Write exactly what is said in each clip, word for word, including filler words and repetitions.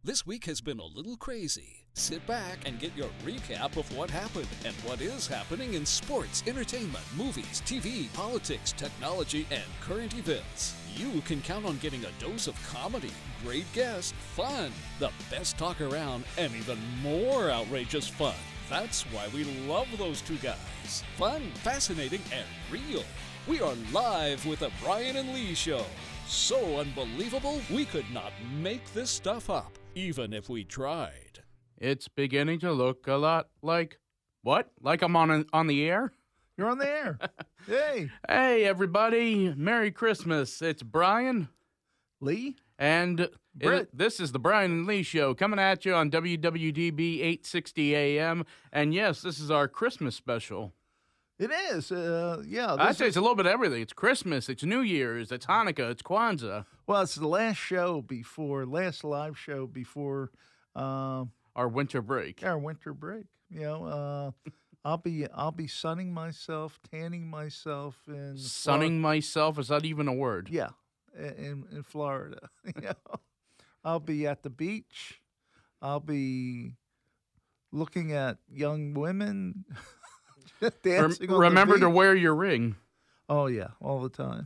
This week has been a little crazy. Sit back and get your recap of what happened and what is happening in sports, entertainment, movies, T V, politics, technology, and current events. You can count on getting a dose of comedy, great guests, fun, the best talk around, and even more outrageous fun. That's why we love those two guys. Fun, fascinating, and real. We are live with the Brian and Lee Show. So unbelievable, we could not make this stuff up, even if we tried. It's beginning to look a lot like, what? Like I'm on on the air? You're on the air. Hey. Hey, everybody. Merry Christmas. It's Brian. Lee. And Brett. it, this is the Brian and Lee Show coming at you on W W D B eight sixty A M. And yes, this is our Christmas special. It is. Uh, yeah. I'd this say is- it's a little bit of everything. It's Christmas, it's New Year's, it's Hanukkah, it's Kwanzaa. Well, it's the last show before, last live show before uh, Our winter break. our winter break. You know, uh, I'll be I'll be sunning myself, tanning myself in Sunning myself, is that even a word? Flor- yeah, in in Florida. You know, I'll be at the beach. I'll be looking at young women Rem- dancing on remember the to beach. wear your ring. Oh yeah, all the time.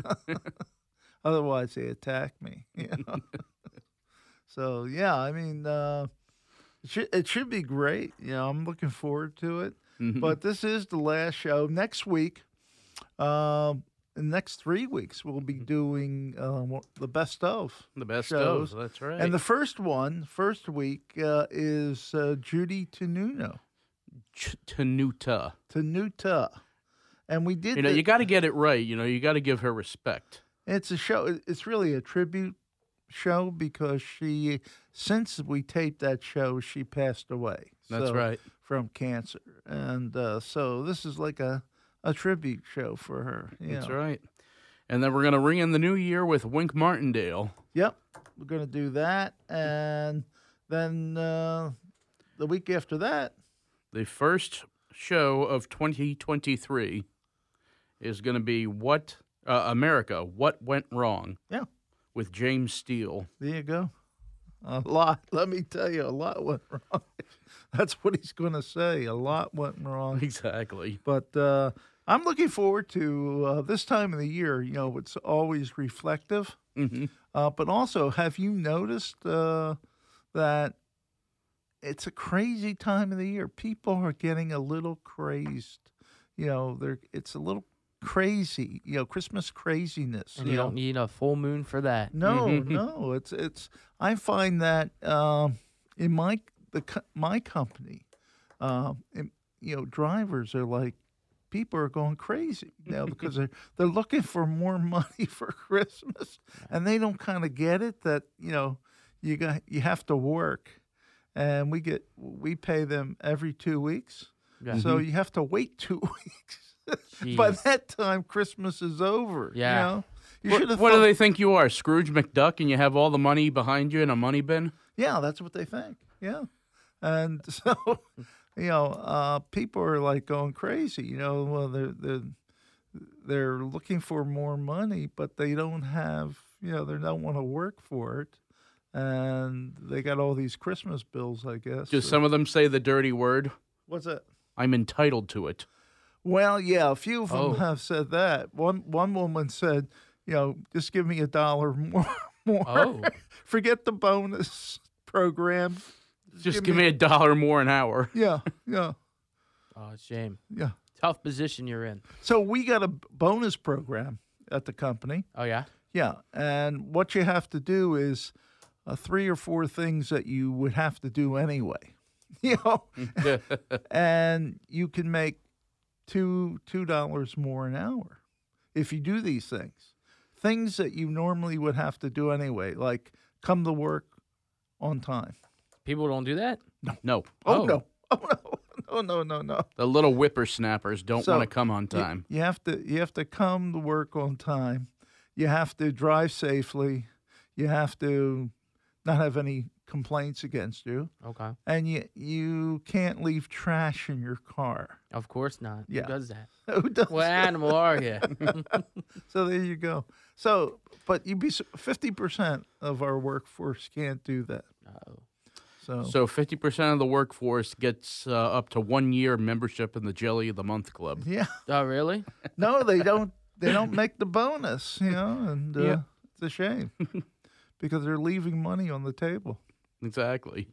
Otherwise, they attack me. You know? So yeah, I mean, uh, it should it should be great. You know, I'm looking forward to it. Mhm. But this is the last show. Next week, um, the next three weeks, we'll be doing uh, what- the best of. The best shows. of, that's right. And the first one, first week, uh, is uh, Judy Tenuta. Ch- Tenuta. Tenuta. And we did You know, the- you got to get it right. You know, you got to give her respect. It's a show. It's really a tribute show because she, since we taped that show, she passed away. That's So, right. from cancer, and uh, so this is like a, a tribute show for her. you That's know. right. And then we're going to ring in the new year with Wink Martindale. Yep, we're gonna do that, and then uh, the week after that, The first show of twenty twenty-three is going to be What uh, America, What Went Wrong yeah, with James Steele. there you go. A lot. Let me tell you, a lot went wrong. That's what he's gonna say. A lot went wrong. Exactly. But uh, I'm looking forward to uh, this time of the year. You know, it's always reflective. hmm Uh, but also, have you noticed uh, that it's a crazy time of the year? People are getting a little crazed. You know, they're it's a little crazy. You know, Christmas craziness. And you know? don't need a full moon for that. No, Mhm. no. It's it's. I find that um, in my the co- my company, um, in- you know, drivers are like, people are going crazy now because they're they're looking for more money for Christmas, and they don't kind of get it that you know you got you have to work, and we get we pay them every two weeks, Yeah. so you have to wait two weeks. By Jeez. that time, Christmas is over. Yeah. You know? You What, should have what do thought- they think you are, Scrooge McDuck, and you have all the money behind you in a money bin? Yeah, that's what they think. Yeah. And so, you know, uh, people are like going crazy. You know, well, they're, they're, they're looking for more money, but they don't have, you know, they don't want to work for it. And they got all these Christmas bills, I guess. Do some of them say the dirty word? What's that? I'm entitled to it. Well, yeah, a few of them Oh. have said that. One one woman said, you know, just give me a dollar more. more. Oh. Forget the bonus program. Just give me a dollar more an hour. Yeah, yeah, Oh, it's a shame. yeah. Tough position you're in. So we got a b- bonus program at the company. Oh, yeah? Yeah, and what you have to do is uh, three or four things that you would have to do anyway. You know, and you can make two two dollars more an hour if you do these things. Things that you normally would have to do anyway, like come to work on time. People don't do that? No. Oh, Oh. no! Oh no! No! No! No! No! The little whippersnappers don't So, want to come on You- time. You, have to you have to come to work on time. You have to drive safely. You have to not have any complaints against you, Okay. and you you can't leave trash in your car. Of course not. Yeah. Who does that? Who does What that? animal are you? So there you go. So, but you'd be fifty percent of our workforce can't do that. Oh. So, So fifty percent of the workforce gets uh, up to one year membership in the Jelly of the Month Club. yeah, Oh, really? no, they don't. They don't make the bonus, you know, and uh, Yeah. it's a shame because they're leaving money on the table. Exactly.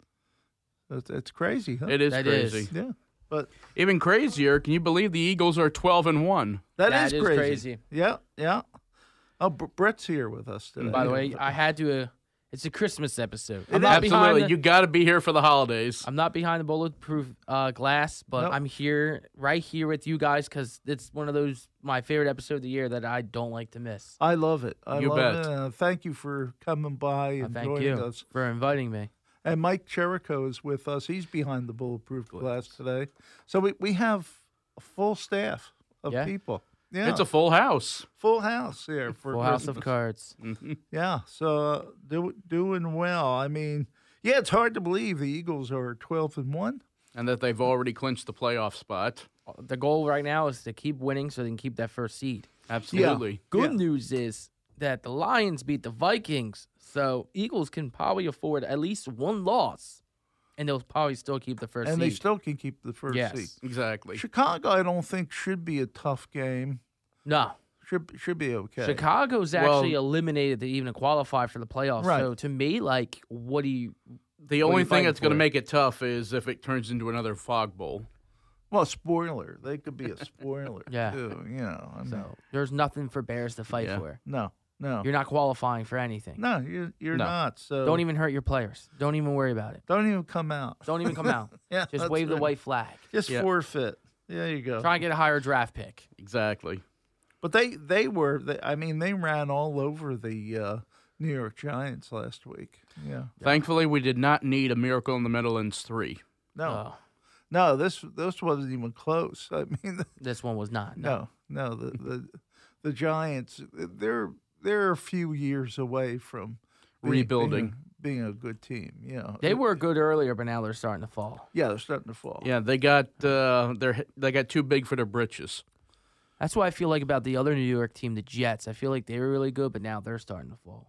It's, it's crazy, huh? It is That crazy. is. yeah, but Even crazier, can you believe the Eagles are twelve and one? that That is is crazy. crazy. Yeah, yeah. Oh, Br- Brett's here with us today. By the way, I had to. Uh, it's a Christmas episode. I'm not behind Absolutely. the- You got to be here for the holidays. I'm not behind the bulletproof uh, glass, but Nope. I'm here, right here with you guys, because it's one of those my favorite episode of the year that I don't like to miss. I love it. I You love bet. it. Uh, thank you for coming by Uh, and thank joining you us. for inviting me. And Mike Cherico is with us. He's behind the bulletproof glass today. So we, we have a full staff of Yeah. people. Yeah, It's a full house. full house here for Full house of Christmas. cards. Yeah, so uh, do, doing well. I mean, yeah, it's hard to believe the Eagles are twelve and one. And that they've already clinched the playoff spot. The goal right now is to keep winning so they can keep that first seed. Absolutely. Good Yeah. news is that the Lions beat the Vikings, so Eagles can probably afford at least one loss, and they'll probably still keep the first And seed. they still can keep the first Yes. seed. Exactly. Chicago, I don't think should be a tough game. no, Should should be okay. Chicago's Well- actually eliminated to even qualify for the playoffs. Right. So to me, like, what do you? The What are only you thing fighting that's going to for? make it tough is if it turns into another fog bowl. Well, spoiler. They could be a spoiler Yeah. too. You know, I know. There's nothing for Bears to fight Yeah. for. No, no, You're not qualifying for anything. no. You're you're No. not. So Don't even hurt your players. Don't even worry about it. don't even come out. Don't even come out. Yeah, Just that's wave the right. white flag. Just Yeah. forfeit. There you go. Try and get a higher draft pick. Exactly. But they they were. They, I mean, they ran all over the uh, New York Giants last week. Yeah. Thankfully, we did not need a Miracle in the Meadowlands three. No, Oh, no. This this wasn't even close. I mean, this one was not. no, no. The the the Giants. They're they're a few years away from being- Rebuilding. being, being a good team. You know, They were good earlier, but now they're starting to fall. Yeah, they're starting to fall. Yeah, they got uh, they're, they got too big for their britches. That's what I feel like about the other New York team, the Jets. I feel like they were really good, but now they're starting to fall.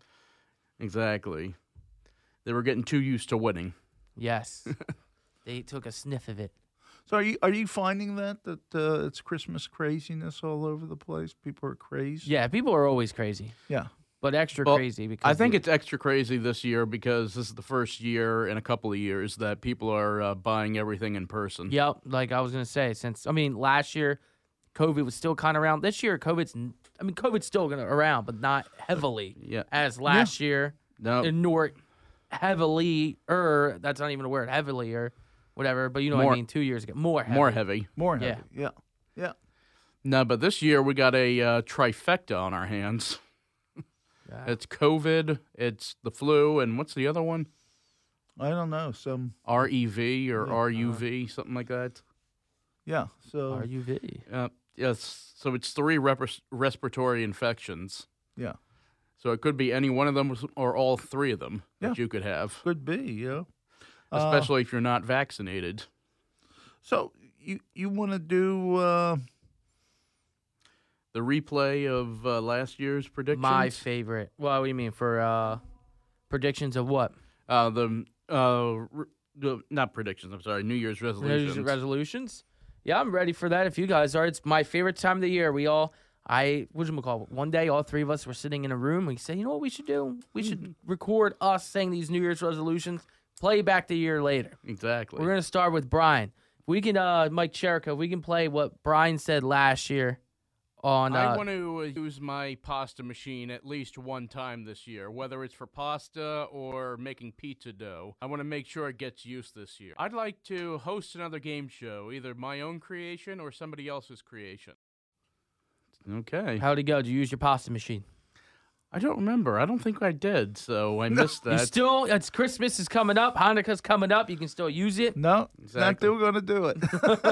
Exactly. They were getting too used to winning. Yes. They took a sniff of it. So are you are you finding that that uh, it's Christmas craziness all over the place? People are crazy. Yeah, people are always crazy, Yeah. but extra Well, crazy because I think the- it's extra crazy this year because this is the first year in a couple of years that people are uh, buying everything in person. Yep, like I was gonna say, since I mean last year, COVID was still kind of around. This year, COVID's n- I mean COVID's still gonna around, but not heavily Yeah. as last year. No. And nor heavily er that's not even a word, heavily or whatever. But you know what More- I mean. Two years ago, more heavy. More heavy. More Yeah. heavy. Yeah. Yeah. No, but this year we got a uh, trifecta on our hands. Yeah. It's COVID, it's the flu, and what's the other one? I don't know. Some R E V or Yeah, R U V, something like that. yeah. So R U V. Uh, yes, so it's three repres- respiratory infections. yeah. So it could be any one of them or all three of them Yeah. that you could have, Could be, yeah. Uh, especially if you're not vaccinated. so you you want to do uh, The replay of uh, last year's predictions. My favorite. Well, what do you mean for uh, predictions of what? uh, the uh, re- the not predictions. I'm sorry, New Year's New resolutions. Year's resolutions. Yeah, I'm ready for that. If you guys are, it's my favorite time of the year. We all, I, what you call it? One day, all three of us were sitting in a room. We say, you know what we should do? We should record us saying these New Year's resolutions. Play back the year later. exactly. We're gonna start with Brian. If we can, uh, Mike Cherico, if we can play what Brian said last year on. I Uh, want to use my pasta machine at least one time this year, whether it's for pasta or making pizza dough. I want to make sure it gets used this year. I'd like to host another game show, either my own creation or somebody else's creation. Okay. how'd it go? Did you use your pasta machine? I don't remember. I don't think I did, so I missed You that. still, it's Christmas is coming up. Hanukkah's coming up. You can still use it. no, not Exactly. still going to do it.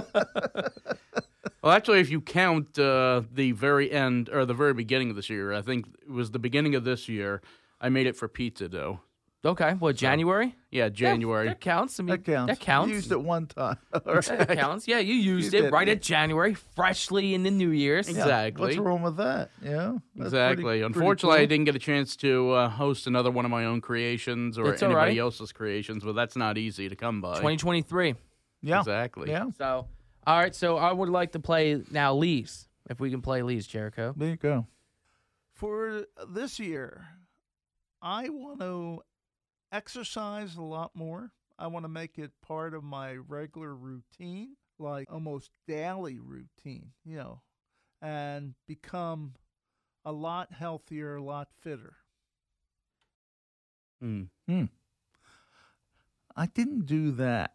Well, actually, if you count uh, the very end or the very beginning of this year, I think it was the beginning of this year, I made it for pizza dough. Okay, what, January? Yeah, Yeah, January. that counts. I mean, That counts. That counts. You used it one time. All That right. counts. Yeah, you used You it did, right yeah. at January, freshly in the New Year's. Yeah, Exactly. What's wrong with that? Yeah. that's Exactly. pretty- pretty Unfortunately, I cool. didn't get a chance to uh, host another one of my own creations or It's all anybody right. else's creations, but that's not easy to come by. twenty twenty-three. Yeah. Exactly. Yeah. So, all right. So I would like to play now Lee's. If we can play Lee's, Jericho. There you go. For this year, I want to exercise a lot more. I want to make it part of my regular routine, like almost daily routine, you know, and become a lot healthier, a lot fitter. Mm. I didn't do that.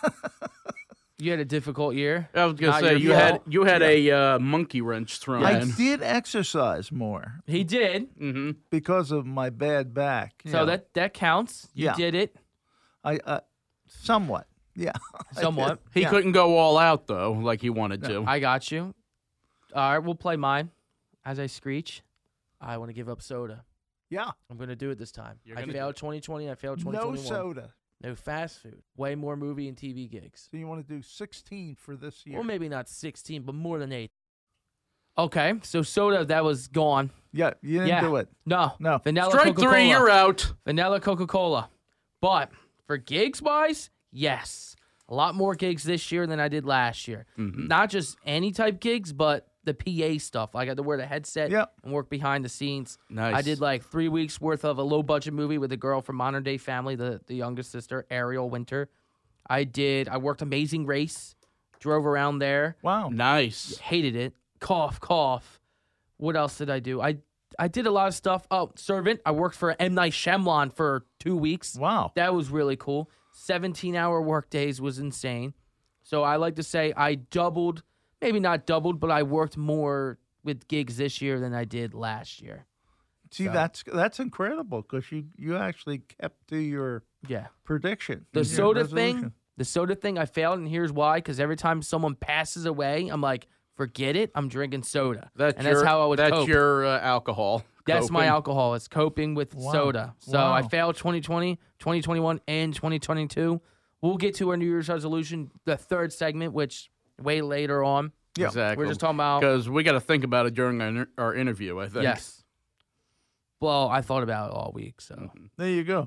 You had a difficult year. I was gonna Not say your you had fault. you had a uh, monkey wrench thrown I in. did exercise more He did. Mm-hmm. because of my bad back. you So know. that that counts. You Yeah. did it I uh, somewhat, yeah, I did. somewhat. He Yeah. couldn't go all out though, like he wanted to. I got you. All right, we'll play mine. As I screech, I want to give up soda. Yeah, I'm going to do it this time. You're I gonna do failed it. twenty twenty. I failed twenty no twenty-one. soda. No fast food. Way more movie and T V gigs. So you want to do sixteen for this year? Well, maybe not sixteen, but more than eight. Okay, so soda, that was gone. Yeah, you didn't Yeah. do it. No. No. Vanilla Strike Coca-Cola. three, you're out. Vanilla Coca-Cola. But for gigs wise, yes. A lot more gigs this year than I did last year. Mhm. Not just any type gigs, but the P A stuff. I got to wear the headset Yep. and work behind the scenes. Nice. I did like three weeks worth of a low budget movie with a girl from Modern Day Family, the, the youngest sister, Ariel Winter. I did, I worked Amazing Race, drove around there, Wow. Nice. hated it. Cough, cough. What else did I do? I I did a lot of stuff. Oh, Servant. I worked for M. Night Shyamalan for two weeks. Wow. That was really cool. seventeen hour work days was insane. So I like to say I doubled, maybe not doubled, but I worked more with gigs this year than I did last year. See, So- that's that's incredible because you you actually kept to your Yeah. prediction. The your soda resolution. thing, the soda thing, I failed, and here's why. Because every time someone passes away, I'm like, forget it. I'm drinking soda. That's and your, that's how I would That's cope. your uh, alcohol. That's my coping. alcohol. It's coping with Wow. soda. So I Wow. failed twenty twenty, twenty twenty-one, and twenty twenty-two. We'll get to our New Year's resolution, the third segment, which way later on. Yeah. Exactly. We're just talking about. Because we got to think about it during our, our interview, I think. Yes. Well, I thought about it all week. So There you go.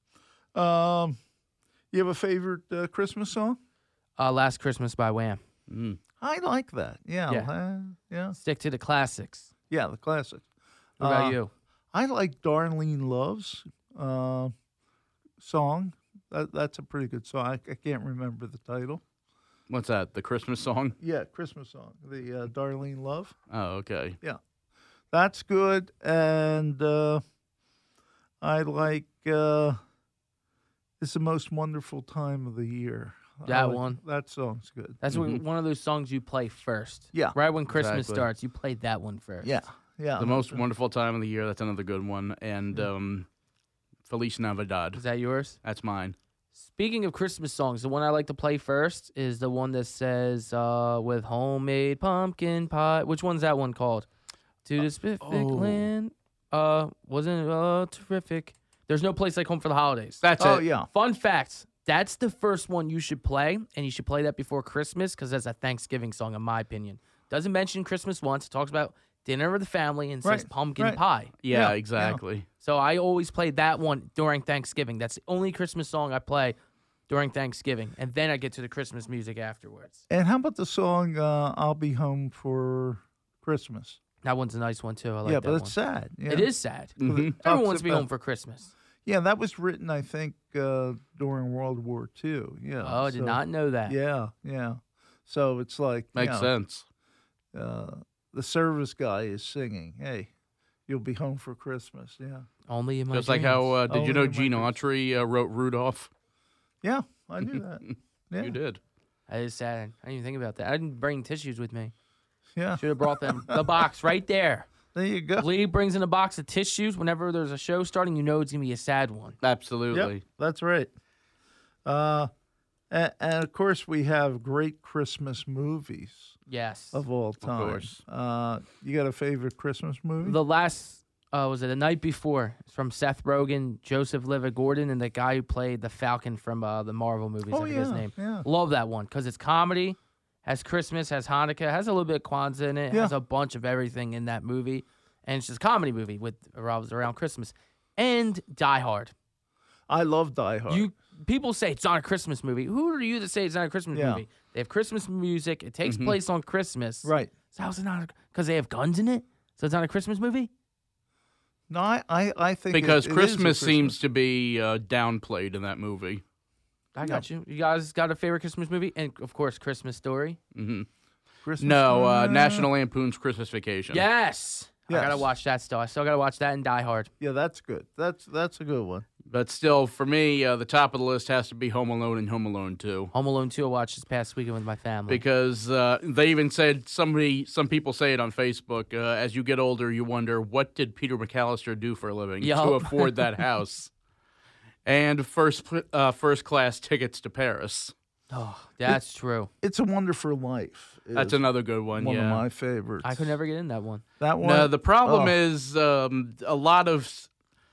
Um, you have a favorite uh, Christmas song? uh, Last Christmas by Wham. Mm. I like that. Yeah. Yeah. uh, yeah. Stick to the classics. Yeah. The classics. What about Uh, you? I like Darlene Love's uh, song. That, that's a pretty good song. I, I can't remember the title. What's that? The Christmas song? Yeah, Christmas song. The uh, Darlene Love. Oh, okay. That's good. And uh, I like uh, It's the Most Wonderful Time of the Year. I That like- one. That song's good. That's what- Mhm. one of those songs you play first. Yeah. Right when Christmas Exactly. starts, you play that one first. Yeah. Yeah. The most wonderful time of the year. That's another good one. And um, Feliz Navidad. Is that yours? That's mine. Speaking of Christmas songs, the one I like to play first is the one that says uh, with homemade pumpkin pie. Which one's that one called? To the specific oh. land. Uh, wasn't it uh, terrific? There's no place like home for the holidays. That's Oh, it. yeah. Fun fact. That's the first one you should play, and you should play that before Christmas because that's a Thanksgiving song, in my opinion. Doesn't mention Christmas once. It talks about dinner with the family and says Right, pumpkin right. pie. Yeah, Yeah, exactly. So I always play that one during Thanksgiving. That's the only Christmas song I play during Thanksgiving, and then I get to the Christmas music afterwards. And how about the song uh, I'll Be Home for Christmas? That one's a nice one too. I like yeah, that but one. it's sad. Yeah. It is sad. Mhm. Everyone Talks wants to be about- home for Christmas. Yeah, that was written, I think, uh, during World War Two. Yeah. Oh, I did so- not know that. Yeah, yeah. So it's like you Makes know, sense. Uh, the service guy is singing, "Hey, you'll be home for Christmas." Yeah, Only in my Just like dreams. how, uh, did Only you know in my Gene dreams. Autry uh, wrote Rudolph? yeah, I knew that. Yeah, You did. That is sad. I didn't even think about that. I didn't bring tissues with me. yeah. Should have brought them. The box right there. There you go. Lee brings in a box of tissues whenever there's a show starting. You know it's gonna be a sad one. Absolutely. Yep, that's right. Uh, and, and of course, we have great Christmas movies Yes. of all time. course. Uh, you got a favorite Christmas movie? The last Uh, was it The Night Before? It's from Seth Rogen, Joseph Liver-Gordon, and the guy who played the Falcon from uh, the Marvel movies. Oh, I forget his yeah, name. yeah. Love that one because it's comedy, has Christmas, has Hanukkah, has a little bit of Kwanzaa in it, Yeah. has a bunch of everything in that movie, and it's just a comedy movie with revolves around Christmas. And Die Hard. I love Die Hard. You people say it's not a Christmas movie. Who are you to say it's not a Christmas Yeah. movie? They have Christmas music. It takes place on Christmas. Right. So how's it not? Because they have guns in it. So it's not a Christmas movie. No, I, I, I think it- Because it is a Christmas seems to be uh, downplayed in that movie. I got you. You guys got a favorite Christmas movie? And, of course, Christmas Story. hmm Christmas No, uh, Story. National Lampoon's Christmas Vacation. Yes. I got to Yes. watch that still. I still got to watch that and Die Hard. Yeah, that's good. That's that's a good one. But still, for me, uh, the top of the list has to be Home Alone and Home Alone two. Home Alone two I watched this past weekend with my family. Because uh, they even said, somebody, some people say it on Facebook, uh, as you get older, you wonder, what did Peter McAllister do for a living Yup. to afford that house? And first uh, first class tickets to Paris. oh, that's true. It's a Wonderful Life. That's is another good one, one yeah. of my favorites. I could never get in that one. That one. No, the problem oh. is um, a lot of s-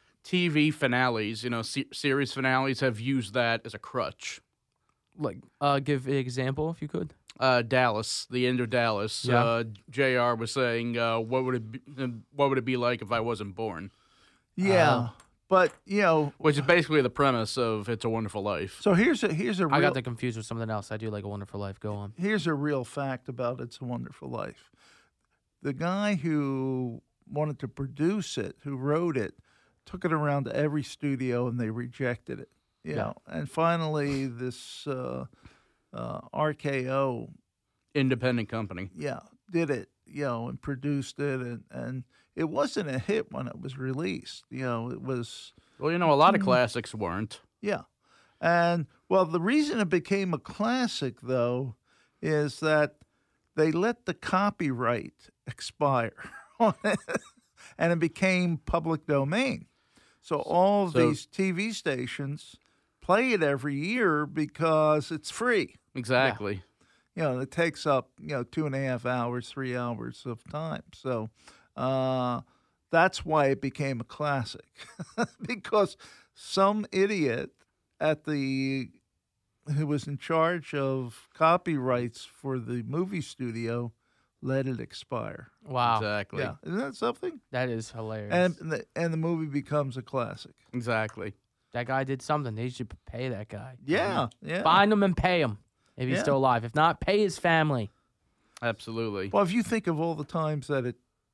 T V finales, you know, se- series finales have used that as a crutch. Like, uh, give an example if you could. Uh, Dallas, the end of Dallas. Yeah. Uh, J R was saying, uh, "What would it be, uh, what would it be like if I wasn't born?" Yeah, Oh. but you know, Which is basically the premise of "It's a Wonderful Life." so here's a here's a real I got that confused with something else. I do like A Wonderful Life. Go on. here's a real fact about It's a Wonderful Life. The guy who wanted to produce it, who wrote it, took it around to every studio and they rejected it. You Yeah. know, and finally this uh, uh, R K O, Independent company. yeah, did it. You know, and produced it, and and it wasn't a hit when it was released. You know, it was. Well, you know, a lot Mm-hmm. of classics weren't. Yeah. And, well, the reason it became a classic, though, is that they let the copyright expire on it, and it became public domain. So all of So- these T V stations play it every year because it's free. Exactly. You know, it takes up, you know, two and a half hours, three hours of time. So uh, that's why it became a classic, because some idiot at the who was in charge of copyrights for the movie studio let it expire. Wow. Exactly. Yeah, isn't that something? That is hilarious. And the, and the movie becomes a classic. Exactly. that guy did something. They should pay that guy. Yeah, yeah. Find him and pay him if he's Yeah. still alive. If not, pay his family. Absolutely. Well, if you think of all the times that it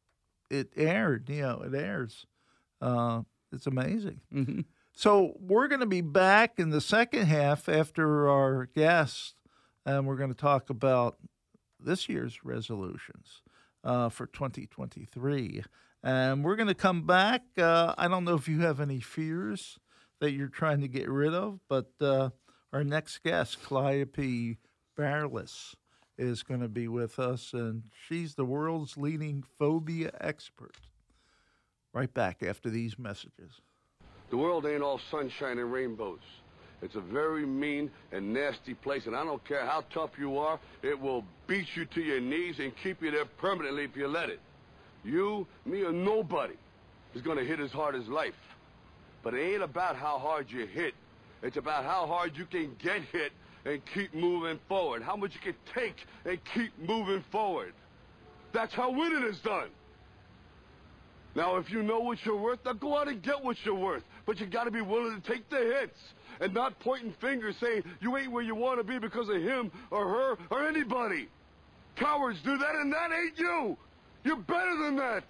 it aired, you know, it airs, uh, it's amazing. hmm So we're going to be back in the second half after our guest, and we're going to talk about this year's resolutions uh, for twenty twenty-three. And we're going to come back. Uh, I don't know if you have any fears that you're trying to get rid of, but uh, our next guest, Calliope Barlas, is going to be with us, and she's the world's leading phobia expert. Right back after these messages. The world ain't all sunshine and rainbows. It's a very mean and nasty place, and I don't care how tough you are, it will beat you to your knees and keep you there permanently if you let it. You, me, or nobody is going to hit as hard as life. But it ain't about how hard you hit. It's about how hard you can get hit and keep moving forward. How much you can take and keep moving forward. That's how winning is done. Now, if you know what you're worth, now go out and get what you're worth. But you got to be willing to take the hits and not pointing fingers saying you ain't where you want to be because of him or her or anybody. Cowards do that, and that ain't you. You're better than that.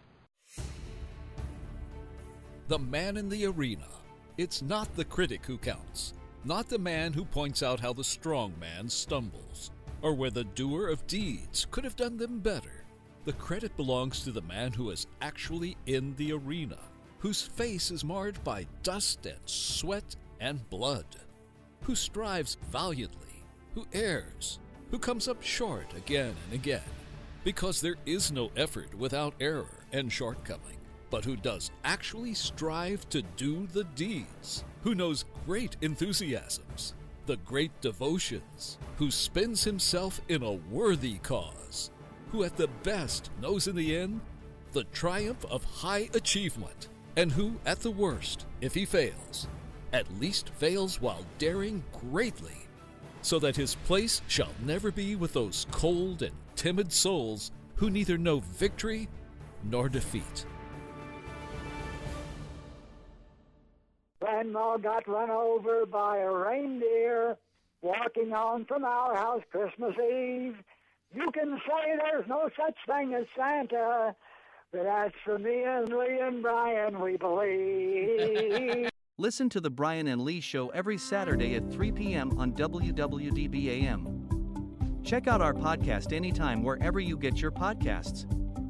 The man in the arena. It's not the critic who counts, not the man who points out how the strong man stumbles, or where the doer of deeds could have done them better. The credit belongs to the man who is actually in the arena, whose face is marred by dust and sweat and blood, who strives valiantly, who errs, who comes up short again and again, because there is no effort without error and shortcoming, but who does actually strive to do the deeds, who knows great enthusiasms, the great devotions, who spends himself in a worthy cause, who at the best knows in the end the triumph of high achievement, and who, at the worst, if he fails, at least fails while daring greatly, so that his place shall never be with those cold and timid souls who neither know victory nor defeat. Grandma got run over by a reindeer walking on from our house Christmas Eve. You can say there's no such thing as Santa, but as for me and Lee and Brian, we believe. Listen to The Brian and Lee Show every Saturday at three p.m. on W W D B A M. Check out our podcast anytime wherever you get your podcasts.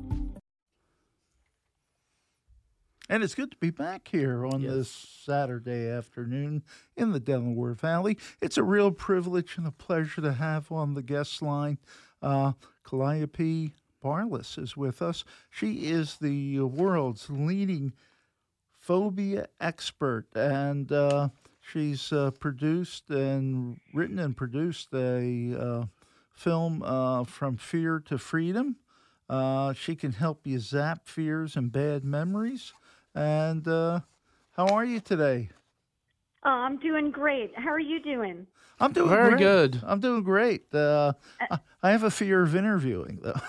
And it's good to be back here on Yes. this Saturday afternoon in the Delaware Valley. It's a real privilege and a pleasure to have on the guest line uh, Calliope Barlas is with us. She is the world's leading phobia expert, and uh, she's uh, produced and written and produced a uh, film uh, From Fear to Freedom. Uh, she can help you zap fears and bad memories. And uh, how are you today? Oh, I'm doing great. How are you doing? I'm doing Very great. good. I'm doing great. Uh, I- I have a fear of interviewing, though.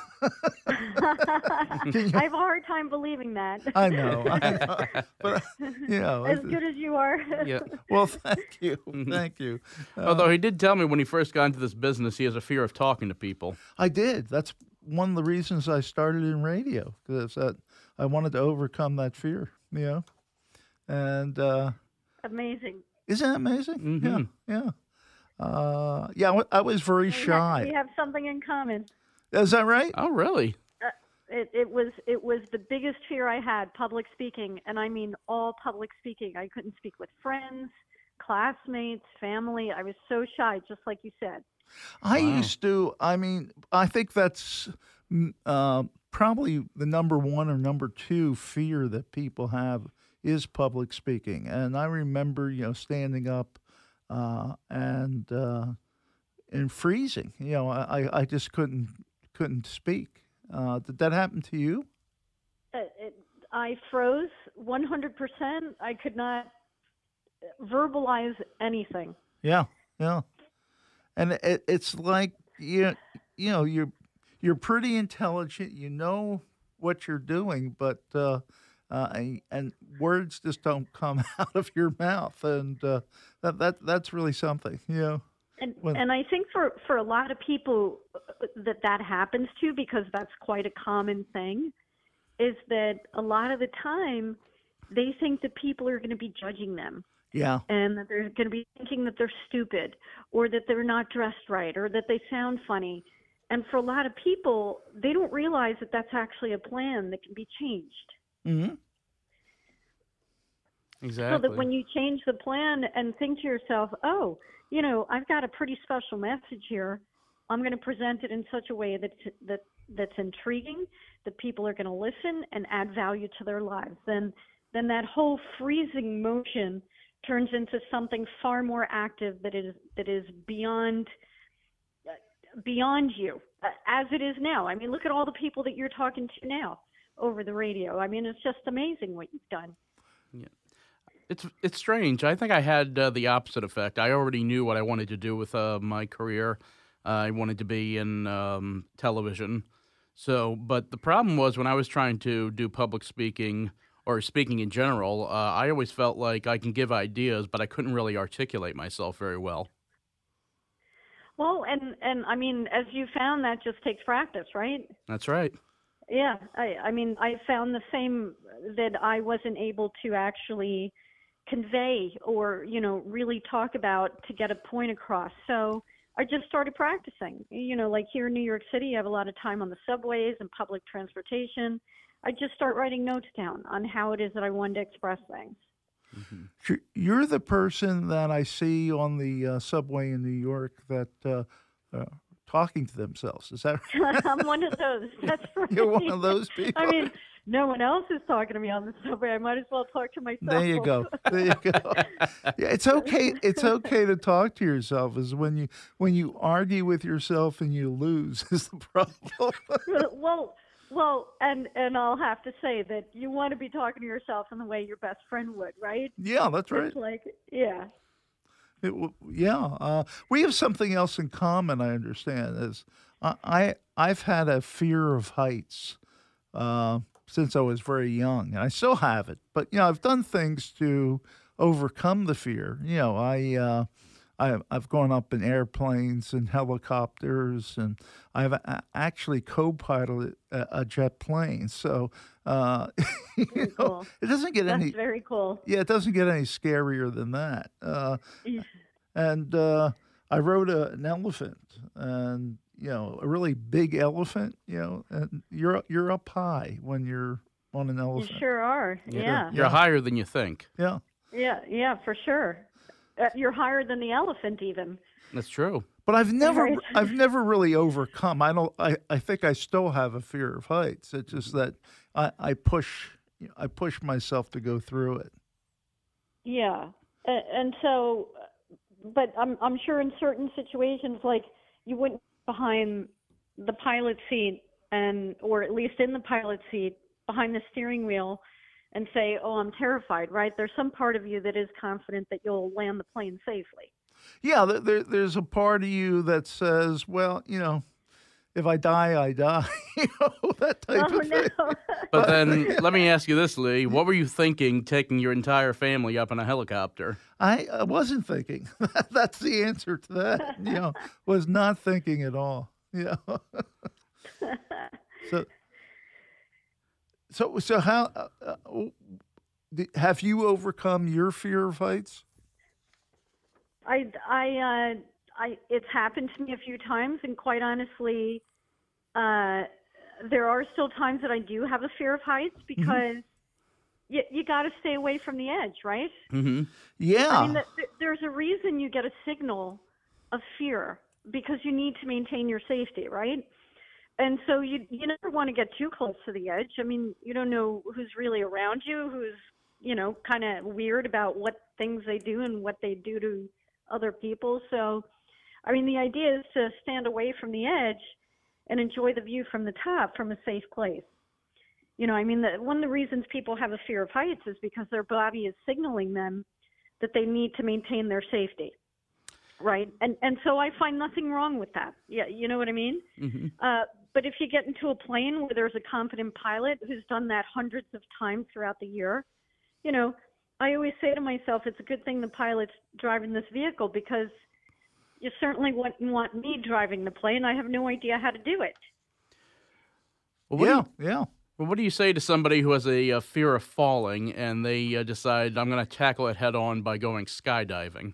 I have a hard time believing that. I know, I know. But, you know. As it- good as you are. Yeah. Well, thank you. Thank you. Uh, Although he did tell me when he first got into this business, he has a fear of talking to people. I did. That's one of the reasons I started in radio, because that I wanted to overcome that fear, you know. And uh, Amazing. isn't that amazing? Mhm. Yeah, yeah. Uh, yeah, I wa- I was very We have, shy. we have something in common. Is that right? Oh, really? It, it was it was the biggest fear I had, public speaking, and I mean all public speaking. I couldn't speak with friends, classmates, family. I was so shy, just like you said. I Wow. used to, I mean, I think that's mm, uh, probably the number one or number two fear that people have is public speaking. And I remember, you know, standing up uh, and uh, and freezing. You know, I, I just couldn't couldn't speak. Uh, did that happen to you? It, it, I froze one hundred percent. I could not verbalize anything. Yeah, yeah. And it, it's like you, you know, you're you're pretty intelligent. You know what you're doing, but uh, uh, and, and words just don't come out of your mouth, and uh, that that that's really something, you know. And When- and I think for, for a lot of people uh, that that happens to, because that's quite a common thing, is that a lot of the time they think that people are going to be judging them, Yeah, and that they're going to be thinking that they're stupid, or that they're not dressed right, or that they sound funny. And for a lot of people, they don't realize that that's actually a plan that can be changed. hmm Exactly. So that when you change the plan and think to yourself, oh, you know, I've got a pretty special message here. I'm going to present it in such a way that that that's intriguing, that people are going to listen and add value to their lives. Then then that whole freezing motion turns into something far more active that is that is beyond beyond you, uh, as it is now. I mean, look at all the people that you're talking to now over the radio. I mean, it's just amazing what you've done. It's it's strange. I think I had uh, the opposite effect. I already knew what I wanted to do with uh, my career. Uh, I wanted to be in um, television. So, but the problem was when I was trying to do public speaking or speaking in general, uh, I always felt like I can give ideas, but I couldn't really articulate myself very well. Well, and, and I mean, as you found, that just takes practice, right? That's right. Yeah, I, I mean, I found the same, that I wasn't able to actually convey or, you know, really talk about to get a point across. So I just started practicing. You know, like here in New York City, I have a lot of time on the subways and public transportation. I just start writing notes down on how it is that I wanted to express things. You're- You're the person that I see on the uh, subway in New York that uh, uh, talking to themselves. Is that right? I'm one of those. That's right. You're one of those people. I mean, no one else is talking to me on the subway. I might as well talk to myself. There you go. There you go. Yeah, it's okay. It's okay to talk to yourself. Is when you when you argue with yourself and you lose is the problem. Well, Well, and and I'll have to say that you want to be talking to yourself in the way your best friend would, right? Yeah, that's right. It's like, yeah. It, w- yeah, uh, we have something else in common. I understand is I, I I've had a fear of heights uh, since I was very young, and I still have it. But you know, I've done things to overcome the fear. You know, I. Uh, I, I've gone up in airplanes and helicopters, and I've a- actually co-piloted a, a jet plane. So uh, you Very know, cool. it doesn't get That's any. very cool. Yeah, it doesn't get any scarier than that. Uh, and uh, I rode a, an elephant, and you know, a really big elephant. You know, and you're you're up high when you're on an You elephant. sure are. Yeah. You're higher than you think. Yeah. Yeah, yeah, for sure. Uh, you're higher than the elephant, even. That's true. But I've never, Right. I've never really overcome. I don't. I, I think I still have a fear of heights. It's just that I, I push, I push myself to go through it. Yeah, and, and so, but I'm I'm sure in certain situations, like you wouldn't behind the pilot seat, and or at least in the pilot seat behind the steering wheel, and say, "Oh, I'm terrified." Right? There's some part of you that is confident that you'll land the plane safely. Yeah, there, there, there's a part of you that says, well, you know, if I die, I die. you know, that type Oh of thing. no! But then let me ask you this, Lee. What were you thinking taking your entire family up in a helicopter? I, I wasn't thinking. That's the answer to that. You know, was not thinking at all. You know. so, so, so how uh, uh, d- have you overcome your fear of heights? I, I, uh, I, it's happened to me a few times, and quite honestly, uh, there are still times that I do have a fear of heights because you, you got to stay away from the edge, right? Mm-hmm. Yeah. I mean, the, the, there's a reason you get a signal of fear because you need to maintain your safety, right? And so you you never want to get too close to the edge. I mean, you don't know who's really around you, who's, you know, kind of weird about what things they do and what they do to other people. So, I mean, the idea is to stand away from the edge and enjoy the view from the top from a safe place. You know, I mean, the, one of the reasons people have a fear of heights is because their body is signaling them that they need to maintain their safety, right? And and so I find nothing wrong with that. Yeah, you know what I mean? Mm-hmm. Uh, but if you get into a plane where there's a competent pilot who's done that hundreds of times throughout the year, you know, I always say to myself, it's a good thing the pilot's driving this vehicle because you certainly wouldn't want me driving the plane. I have no idea how to do it. Well, what Yeah, do you, yeah. well, what do you say to somebody who has a, uh fear of falling and they uh, decide, I'm going to tackle it head on by going skydiving?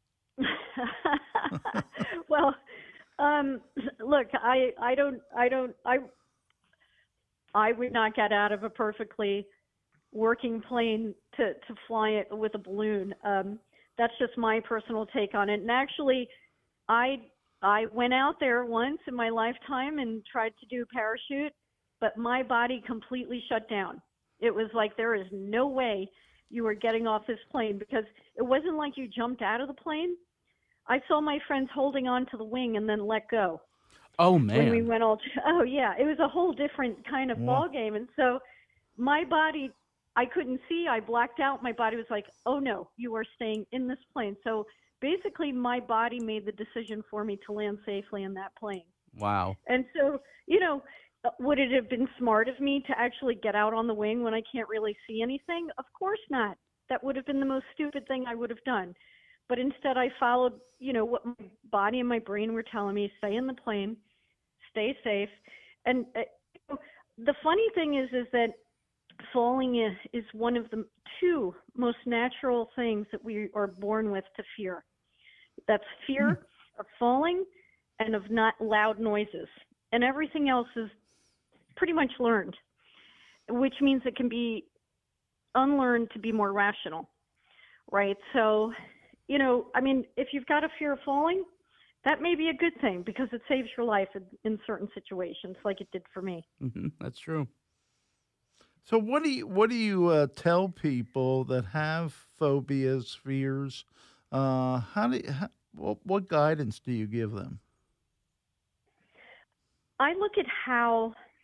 Well, um, look, I, I don't, I don't, I, I would not get out of a perfectly working plane to, to fly it with a balloon. Um, that's just my personal take on it. And actually, I, I went out there once in my lifetime and tried to do a parachute, but my body completely shut down. It was like, there is no way you were getting off this plane because it wasn't like you jumped out of the plane. I saw my friends holding on to the wing and then let go. Oh, When we man. went all, oh yeah, it was a whole different kind of ball game. And so my body, I couldn't see, I blacked out. My body was like, oh no, you are staying in this plane. So basically my body made the decision for me to land safely in that plane. Wow. And so, you know, would it have been smart of me to actually get out on the wing when I can't really see anything? Of course not. That would have been the most stupid thing I would have done. But instead I followed, you know, what my body and my brain were telling me, stay in the plane, stay safe. And uh, you know, the funny thing is, is that falling is, is one of the two most natural things that we are born with to fear. That's fear of falling and of not loud noises. And everything else is pretty much learned, which means it can be unlearned to be more rational, right? So, you know, I mean, if you've got a fear of falling, that may be a good thing because it saves your life in, in certain situations like it did for me. Mm-hmm. That's true. So what do you what do you uh, tell people that have phobias, fears? Uh, how do you, how, what, what guidance do you give them? I look at how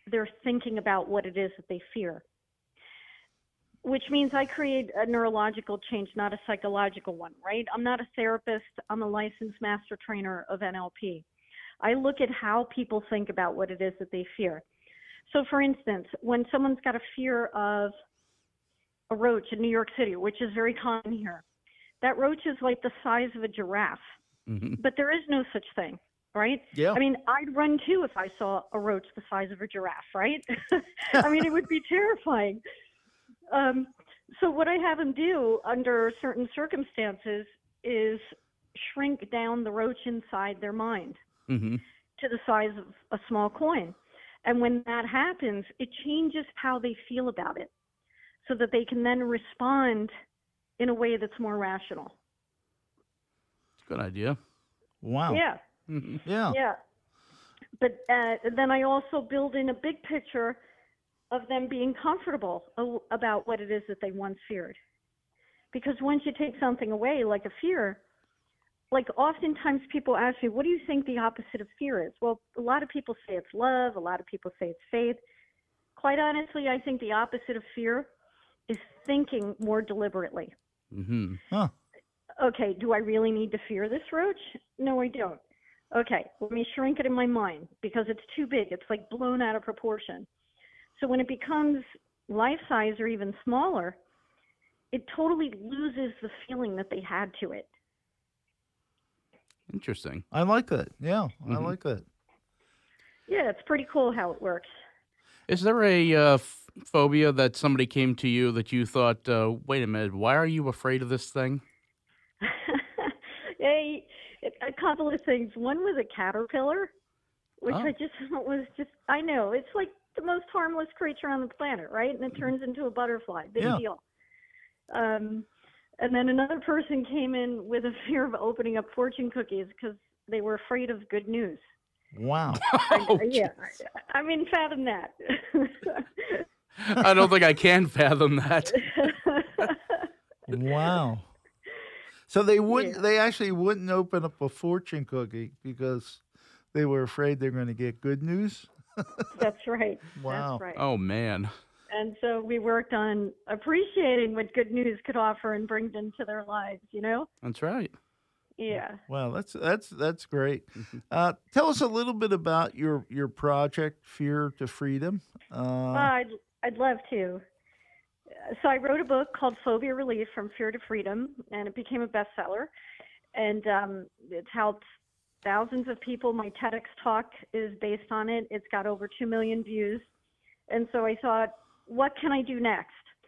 they're thinking about what it is that they fear. Which means I create a neurological change, not a psychological one, right? I'm not a therapist. I'm a licensed master trainer of N L P. I look at how people think about what it is that they fear. So, for instance, when someone's got a fear of a roach in New York City, which is very common here, that roach is like the size of a giraffe, Mm-hmm. but there is no such thing, right? Yeah. I mean, I'd run too if I saw a roach the size of a giraffe, right? I mean, it would be terrifying. Um, so what I have them do under certain circumstances is shrink down the roach inside their mind Mm-hmm. to the size of a small coin. And when that happens, it changes how they feel about it so that they can then respond in a way that's more rational. Good idea. Wow. Yeah. Mm-hmm. Yeah. Yeah. But uh, then I also build in a big picture of them being comfortable a- about what it is that they once feared. Because once you take something away, like a fear, like oftentimes people ask me, what do you think the opposite of fear is? Well, a lot of people say it's love. A lot of people say it's faith. Quite honestly, I think the opposite of fear is thinking more deliberately. Mm-hmm. Huh. Okay, do I really need to fear this roach? No, I don't. Okay, let me shrink it in my mind because it's too big. It's like blown out of proportion. So when it becomes life size or even smaller, it totally loses the feeling that they had to it. Interesting. I like that. Yeah, I Mhm. like that. Yeah, it's pretty cool how it works. Is there a uh, f- phobia that somebody came to you that you thought, uh, wait a minute, why are you afraid of this thing? Hey, a couple of things. One was a caterpillar, which Oh. I just thought was just, I know, it's like the most harmless creature on the planet, right? And it turns into a butterfly. Big Yeah. deal. Um, and then another person came in with a fear of opening up fortune cookies because they were afraid of good news. Wow. Oh, Yeah, I, I mean, fathom that. I don't think I can fathom that. Wow. So they wouldn't. Yeah. They actually wouldn't open up a fortune cookie because they were afraid they're going to get good news. That's right. Wow. That's right. Oh, man. And so we worked on appreciating what good news could offer and bring into their lives, you know? That's right. Yeah. Wow, that's that's that's great. Uh, tell us a little bit about your your project, Fear to Freedom. Uh, I'd, I'd love to. So I wrote a book called Phobia Relief from Fear to Freedom, and it became a bestseller. And um, it's helped thousands of people. My TEDx talk is based on it. It's got over two million views. And so I thought, what can I do next?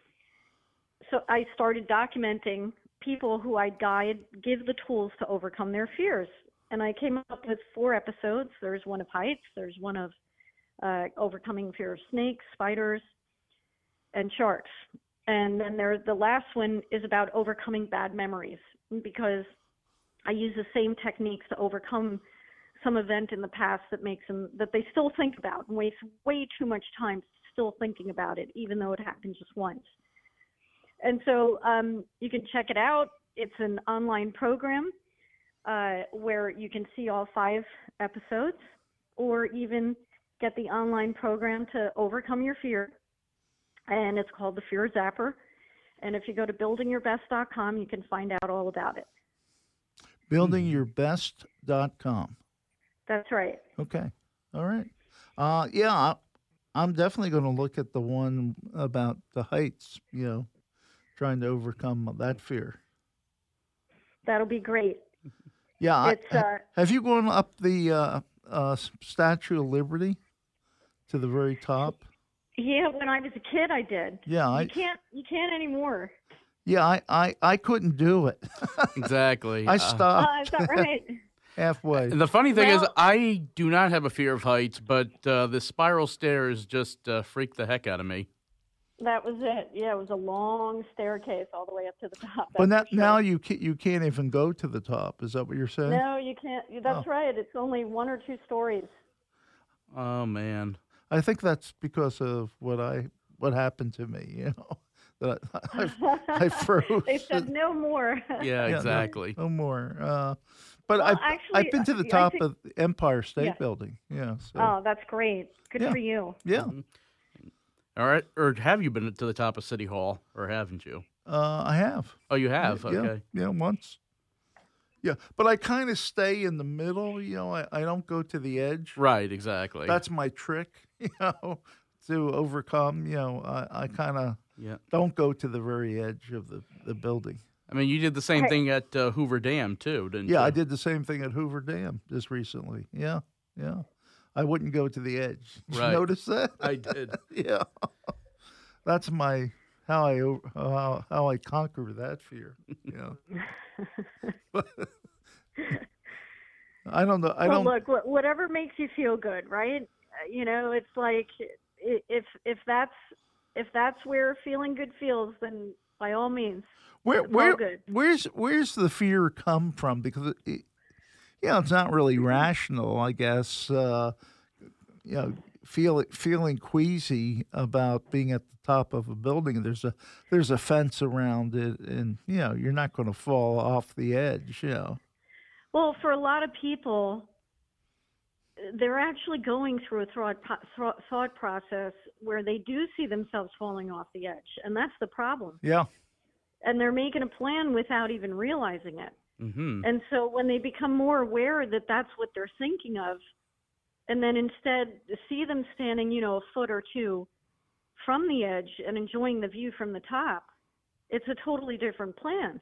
So I started documenting people who I'd guide, give the tools to overcome their fears. And I came up with four episodes. There's one of heights. There's one of uh, overcoming fear of snakes, spiders, and sharks. And then there, the last one is about overcoming bad memories, because I use the same techniques to overcome some event in the past that makes them, that they still think about and waste way too much time still thinking about it, even though it happened just once. And so um, you can check it out. It's an online program uh, where you can see all five episodes, or even get the online program to overcome your fear. And it's called the Fear Zapper. And if you go to building your best dot com, you can find out all about it. building your best dot com. That's right. Okay. All right. Uh, yeah, I, I'm definitely going to look at the one about the heights, you know, trying to overcome that fear. That'll be great. Yeah. I- It's uh, have you gone up the uh, uh, Statue of Liberty to the very top? yeah. When I was a kid, I did. Yeah, I You can't. You can't anymore. yeah I, I, I couldn't do it. Exactly. I Uh, stopped Uh, is that right? halfway. And the funny thing is, Well- I do not have a fear of heights, but uh, the spiral stairs just uh, freak the heck out of me. That was it. Yeah, it was a long staircase all the way up to the top. But that's now, for sure. now you can't, you can't even go to the top. Is that what you're saying? No, you can't. That's Oh. right. It's only one or two stories. Oh, man. I think that's because of what I what happened to me. You know, that I, I, I froze. They said no more. Yeah, no- exactly. No, more. Uh, But Well, I've, actually, I've been to the I top think- of the Empire State Yeah. Building. Yeah. So, Oh, that's great. Good Yeah. for you. yeah. Mm-hmm. All right. Or have you been to the top of City Hall, or haven't you? Uh, I have. Oh, you have? Yeah, Okay. Yeah, once. Yeah, but I kind of stay in the middle. You know, I, I don't go to the edge. Right, exactly. That's my trick, you know, to overcome. You know, I, I kind of yeah. don't go to the very edge of the, the building. I mean, you did the same Right. thing at uh, Hoover Dam, too, didn't you? Yeah, I did the same thing at Hoover Dam just recently. Yeah, yeah. I wouldn't go to the edge. Did Right. you notice that? I did. Yeah. That's my how I o- how, how I conquer that fear. You know. I don't know. I well, don't. look, wh- whatever makes you feel good, right? Uh, You know, it's like i- if if that's if that's where feeling good feels, then by all means, Where it's all where good. where's where's the fear come from? Because it, it, you know, it's not really rational, I guess. Uh, you know, feel feeling queasy about being at the top of a building. There's a there's a fence around it, and you know you're not going to fall off the edge. You know. Well, for a lot of people, they're actually going through a thought, thought thought process where they do see themselves falling off the edge, and that's the problem. Yeah. And they're making a plan without even realizing it. Mm-hmm. And so when they become more aware that that's what they're thinking of, and then instead see them standing, you know, a foot or two from the edge and enjoying the view from the top, it's a totally different plan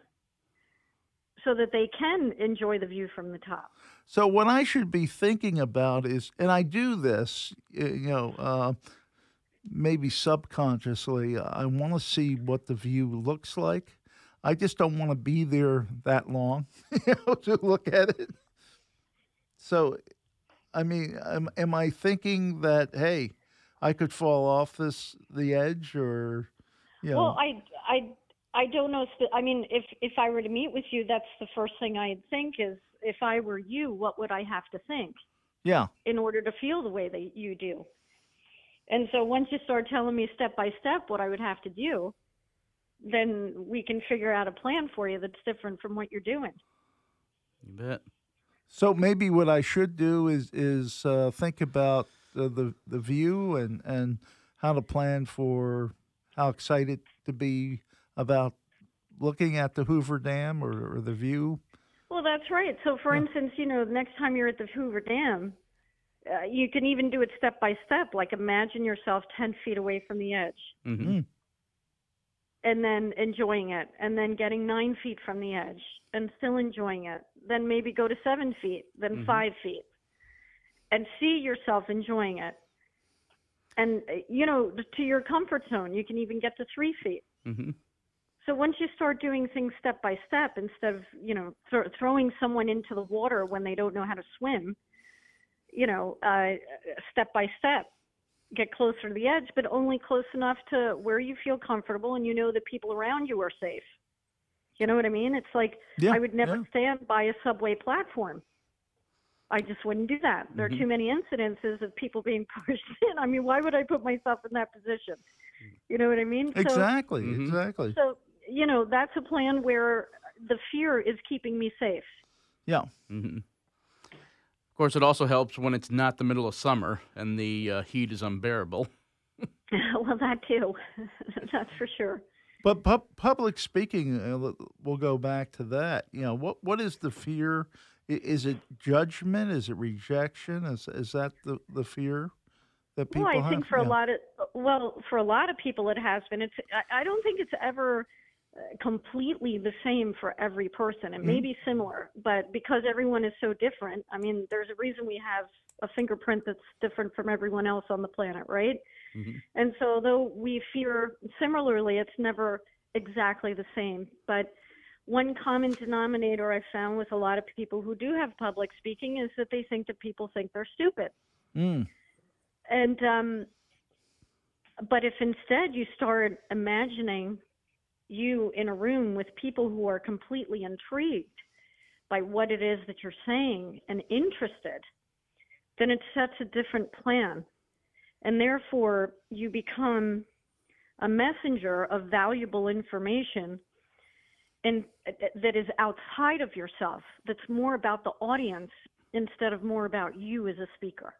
so that they can enjoy the view from the top. So what I should be thinking about is, and I do this, y- you know, uh, maybe subconsciously, I want to see what the view looks like. I just don't want to be there that long, you know, to look at it. So, I mean, am, am I thinking that, hey, I could fall off this the edge, or, you know? Well, I, I, I don't know. sp- I mean, if if I were to meet with you, that's the first thing I'd think is, if I were you, what would I have to think yeah. in order to feel the way that you do? And so once you start telling me step by step what I would have to do, then we can figure out a plan for you that's different from what you're doing. You bet. So maybe what I should do is is uh, think about uh, the the view and, and how to plan for how excited to be about looking at the Hoover Dam or, or the view. Well, that's right. So, for instance, you know, next time you're at the Hoover Dam, uh, you can even do it step by step. Like, imagine yourself ten feet away from the edge, Mm-hmm. and then enjoying it, and then getting nine feet from the edge, and still enjoying it. Then maybe go to seven feet, then Mhm. five feet, and see yourself enjoying it. And uh, you know, to your comfort zone, you can even get to three feet. Mm-hmm. So once you start doing things step by step, instead of, you know, th- throwing someone into the water when they don't know how to swim, you know, uh, step by step, get closer to the edge, but only close enough to where you feel comfortable and you know that people around you are safe. You know what I mean? It's like Yeah, I would never yeah. stand by a subway platform. I just wouldn't do that. There are Mhm. too many incidences of people being pushed in. I mean, why would I put myself in that position? You know what I mean? So, Exactly, Mhm. exactly. so, you know, that's a plan where the fear is keeping me safe. Yeah. Mm-hmm. Of course, it also helps when it's not the middle of summer and the uh, heat is unbearable. Well, that too. That's for sure. But pu- public speaking, uh, l- we'll go back to that. You know, what what is the fear? I- Is it judgment? Is it rejection? Is is that the, the fear that people Well, I have? think for Yeah. a lot of well, for a lot of people, it has been. It's. I, I don't think it's ever uh, completely the same for every person. It may Mhm. be similar, but because everyone is so different, I mean, there's a reason we have a fingerprint that's different from everyone else on the planet, right? Mm-hmm. And so, though we fear similarly, it's never exactly the same. But one common denominator I found with a lot of people who do have public speaking is that they think that people think they're stupid. Mm. And um, but if instead you start imagining you in a room with people who are completely intrigued by what it is that you're saying and interested, then it sets a different plan. And therefore, you become a messenger of valuable information. and that is outside of yourself, that's more about the audience instead of more about you as a speaker.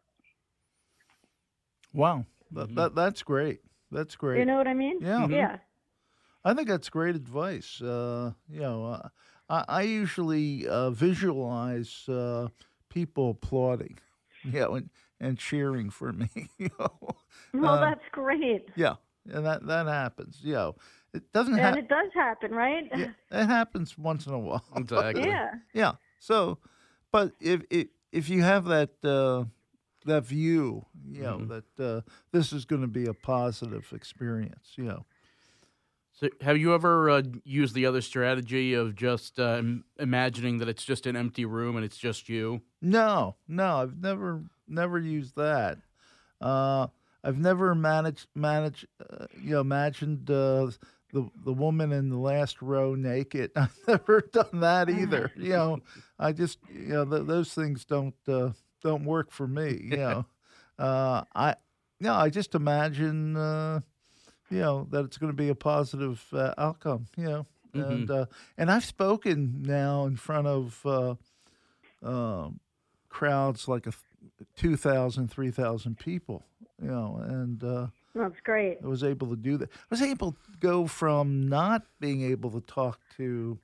Wow, that, Mm-hmm. that that's great. That's great. You know what I mean? Yeah. Yeah. I think that's great advice. Uh, you know, uh, I, I usually uh, visualize uh, people applauding, you know, and, and cheering for me. You know, Well, Uh, that's great. yeah, and that that happens. You know, it doesn't And happen. it does happen, right? Yeah, it happens once in a while. Exactly. Yeah. Yeah. So, but if if if you have that uh, that view, you know, Mhm. that uh, this is going to be a positive experience, you know. So, have you ever uh, used the other strategy of just uh, im- imagining that it's just an empty room and it's just you? No, no, I've never never used that. Uh, I've never managed managed uh, you know imagined uh, the the woman in the last row naked. I've never done that either. You know, I just you know th- those things don't uh, don't work for me. You know, uh, I no, I just imagine uh, you know that it's going to be a positive uh, outcome. You know, Mhm. and uh, and I've spoken now in front of. Uh, um, crowds like a two thousand, three thousand people, you know, and uh, That's great. I was able to do that. I was able to go from not being able to talk to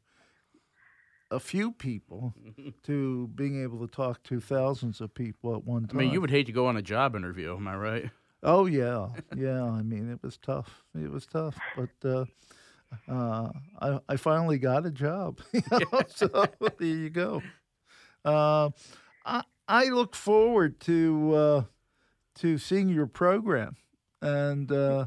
a few people to being able to talk to thousands of people at one I time. mean, you would hate to go on a job interview, am I right? Oh, yeah. Yeah. I mean, it was tough. It was tough. But uh, uh, I, I finally got a job. You know? So there you go. Uh, I, I look forward to uh, to seeing your program and uh,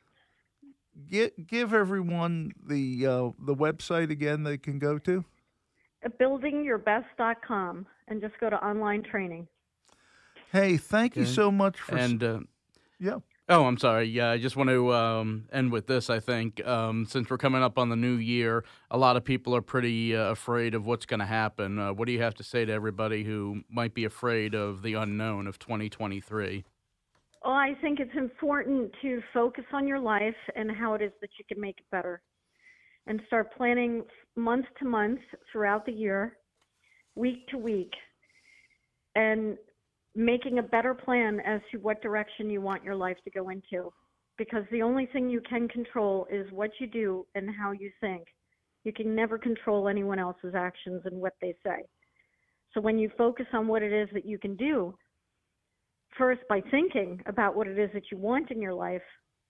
get, give everyone the uh, the website again they can go to. building your best dot com and just go to online training. Hey, thank you Okay. so much for s- And uh, yeah. oh, I'm sorry. Yeah, I just want to um, end with this. I think um, since we're coming up on the new year, a lot of people are pretty uh, afraid of what's going to happen. Uh, what do you have to say to everybody who might be afraid of the unknown of twenty twenty-three? Well, I think it's important to focus on your life and how it is that you can make it better, and start planning month to month throughout the year, week to week, and making a better plan as to what direction you want your life to go into. Because the only thing you can control is what you do and how you think. You can never control anyone else's actions and what they say. So when you focus on what it is that you can do, first by thinking about what it is that you want in your life,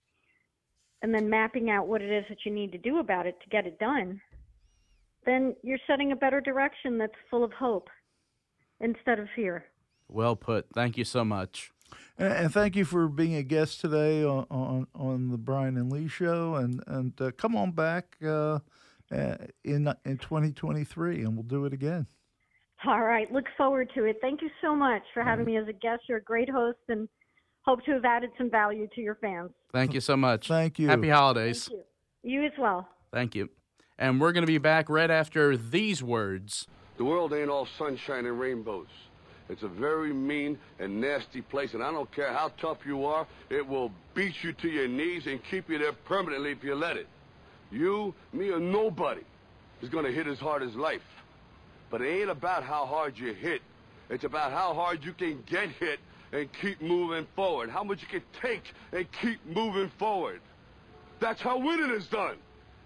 and then mapping out what it is that you need to do about it to get it done, then you're setting a better direction that's full of hope instead of fear. Well put. Thank you so much. And, and thank you for being a guest today on on, on the Brian and Lee Show. And and uh, come on back uh, uh, in in twenty twenty-three, and we'll do it again. All right. Look forward to it. Thank you so much for having me as a guest. You're a great host, and hope to have added some value to your fans. Thank you so much. Thank you. Happy holidays. Thank you. You as well. Thank you. And we're going to be back right after these words. The world ain't all sunshine and rainbows. It's a very mean and nasty place, and I don't care how tough you are, it will beat you to your knees and keep you there permanently if you let it. You, me, or nobody is going to hit as hard as life. But it ain't about how hard you hit. It's about how hard you can get hit and keep moving forward. How much you can take and keep moving forward. That's how winning is done.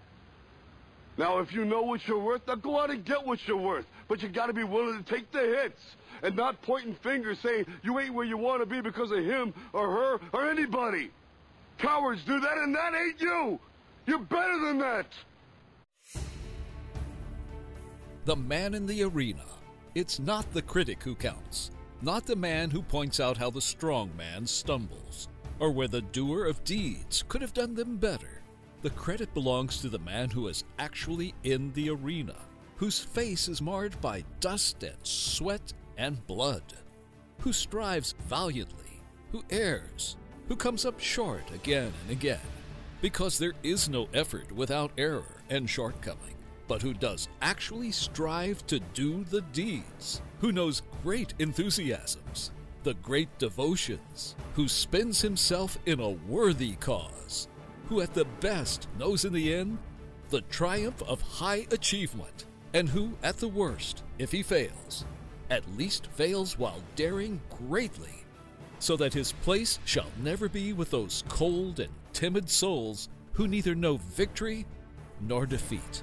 Now, if you know what you're worth, now go out and get what you're worth. But you got to be willing to take the hits and not pointing fingers saying you ain't where you want to be because of him or her or anybody. Cowards do that, and that ain't you. You're better than that. The man in the arena. It's not the critic who counts, not the man who points out how the strong man stumbles, or where the doer of deeds could have done them better. The credit belongs to the man who is actually in the arena, whose face is marred by dust and sweat and blood, who strives valiantly, who errs, who comes up short again and again, because there is no effort without error and shortcoming, but who does actually strive to do the deeds, who knows great enthusiasms, the great devotions, who spends himself in a worthy cause, who at the best knows in the end the triumph of high achievement. And who, at the worst, if he fails, at least fails while daring greatly, so that his place shall never be with those cold and timid souls who neither know victory nor defeat.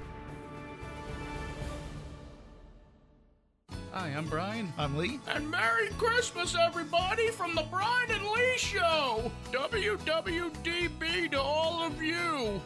Hi, I'm Brian. I'm Lee. And Merry Christmas, everybody, from the Brian and Lee Show. W W D B to all of you.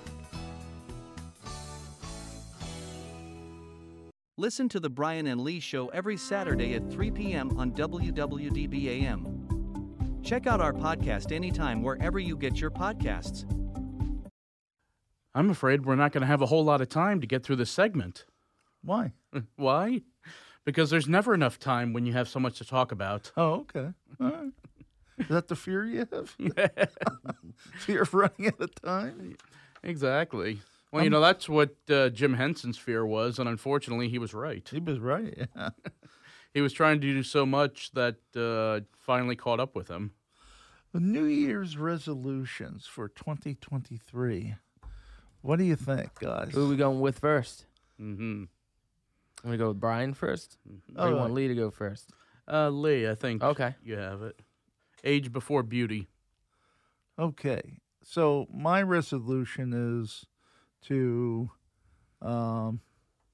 Listen to the Brian and Lee Show every Saturday at three p.m. on W W D B A M. Check out our podcast anytime wherever you get your podcasts. I'm afraid we're not going to have a whole lot of time to get through this segment. Why? Why? Because there's never enough time when you have so much to talk about. Oh, okay. All right. Is that the fear you have? Fear of running out of time? Exactly. Well, Um, you know, that's what uh, Jim Henson's fear was, and unfortunately, he was right. He was right, yeah. He was trying to do so much that uh, finally caught up with him. The New Year's resolutions for twenty twenty-three. What do you think, guys? Who are we going with first? Mm-hmm. I'm going to go with Brian first? Or Oh, you want right. Lee to go first? Uh, Lee, I think Okay. you have it. Age before beauty. Okay. So my resolution is to um,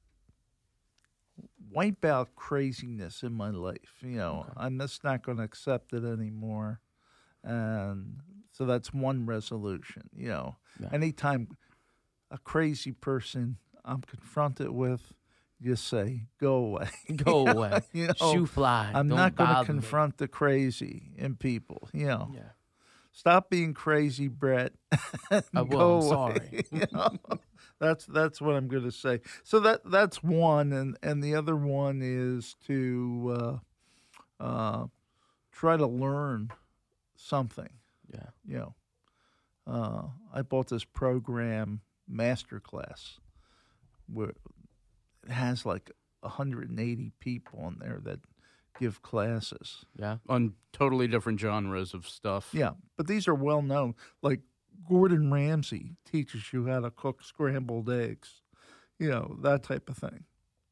wipe out craziness in my life. You know, I'm just not going to accept it anymore. And so that's one resolution. You know, Yeah. anytime a crazy person I'm confronted with, just say, go away. Go away. You know, Shoe fly. I'm Don't not going to bother me. confront the crazy in people. You know, Yeah. stop being crazy, Brett. and I will, go I'm away. sorry. You know? That's that's what I'm going to say. So that that's one, and and the other one is to uh, uh, try to learn something. Yeah. You know, uh, I bought this program, Masterclass, where it has like one hundred eighty people in there that give classes. Yeah. On totally different genres of stuff. Yeah, but these are well known. Like Gordon Ramsay teaches you how to cook scrambled eggs, you know, that type of thing.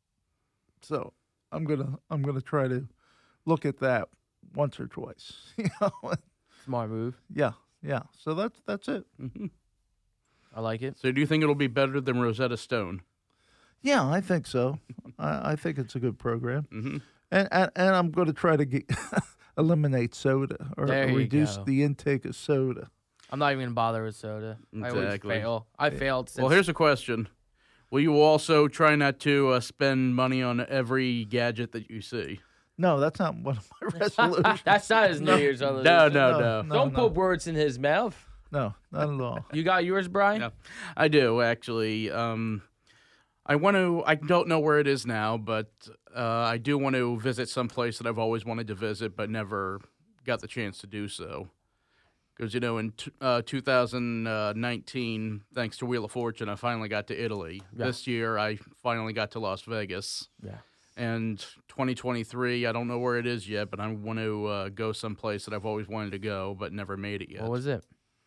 So I'm gonna I'm gonna try to look at that once or twice. You know, Smart move. yeah, yeah. So that's that's it. Mhm. I like it. So do you think it'll be better than Rosetta Stone? Yeah, I think so. I, I think it's a good program, Mm-hmm. and and, and I'm going to try to get eliminate soda or There you reduce go. the intake of soda. I'm not even going to bother with soda. I always Exactly. fail. I failed since. Well, here's a question. Will you also try not to uh, spend money on every gadget that you see? No, that's not one of my resolutions. That's not his New Year's resolution. No, no, no. no, Don't no. put words in his mouth. No, not at all. You got yours, Brian? Yeah, I do, actually. Um, I want to, I don't know where it is now, but uh, I do want to visit some place that I've always wanted to visit, but never got the chance to do so. Because, you know, in t- uh, two thousand nineteen, thanks to Wheel of Fortune, I finally got to Italy. Yeah. This year, I finally got to Las Vegas. Yeah. And twenty twenty-three, I don't know where it is yet, but I want to uh, go someplace that I've always wanted to go, but never made it yet. What was it?